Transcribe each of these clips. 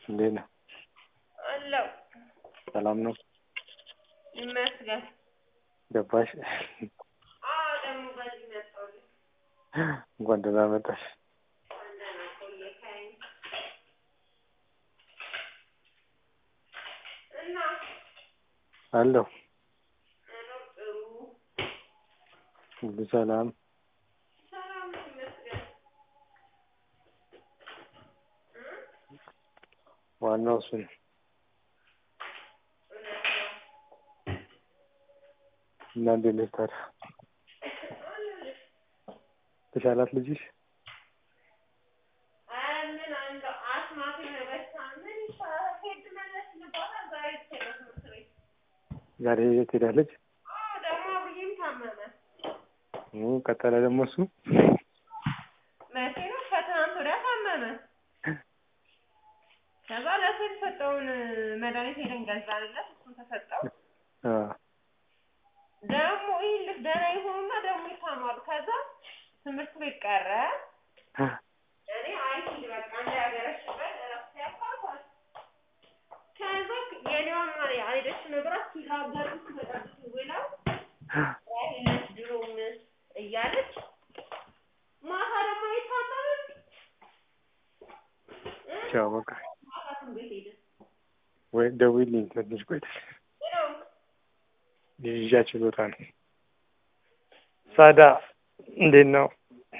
እንዴት ነህ? አለሁ። ሰላም ነው? ይመስገን። ገባሽ? ደግሞ በዚህ መጣሁልህ። እንኳን ደህና መጣሽ። ደህና ቆየኸኝ እና አለሁ። መኖር ጥሩ። ሁሉ ሰላም? ሰላም ይመስገን። ዋናው እሱ ነው። እውነት ነው። እና እንዴት ነሽ ታዲያ? አለሁልሽ። ተሻላት ልጅሽ? ምን እንደው አስማት በሽታ ምን ይሻላል? ሄድ መለስ ልባላል። ዛሬ ትሄዳለች ትምህርት ቤት። ዛሬ የት ሄዳለች? ደግሞ አብይም ታመመ። ቀጠለ ደግሞ እሱ? መቼ ነው? ከትናንት ወዲያ ታመመ። ከዛ ለእሱ የተሰጠውን መድኃኒት ሄደን ገዛንለት። እሱን ተሰጠው። ደግሞ ይልህ ደህና ይሆኑና ደግሞ ይታማሉ። ከዛ ትምህርት ቤት ቀረ። እኔ አይሂድ በቃ እንዳያገረሽበት እረፍት ያባቷል። ከዛ የኔዋም አልሄደችም ነበር። ሲጋገሩ ሲመጣብት ውለው ይለች ድሮም እያለች ማታ ደግሞ የታመመች ቻው በቃ ማታቱን ቤት ሄደ። ወይ ደውዪልኝ ትንሽ ቆይተሽ። ይዣቸው ልወጣ ነው። ሳዳ እንዴት ነው?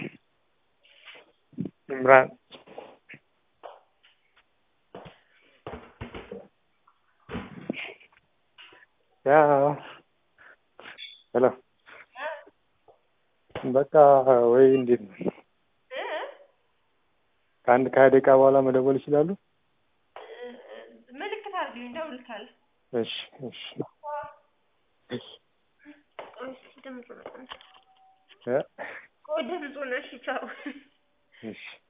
ኢምራን ያው ሄሎ በቃ ወይ እንዴት ነው? ከአንድ ከሃያ ደቂቃ በኋላ መደወል ይችላሉ? ምልክት አድርግልኝ እደውልልሃለሁ። እሺ እሺ እሺ ድምፁ ነው። እ ድምፁ ነው። እሺ ቻው። እሺ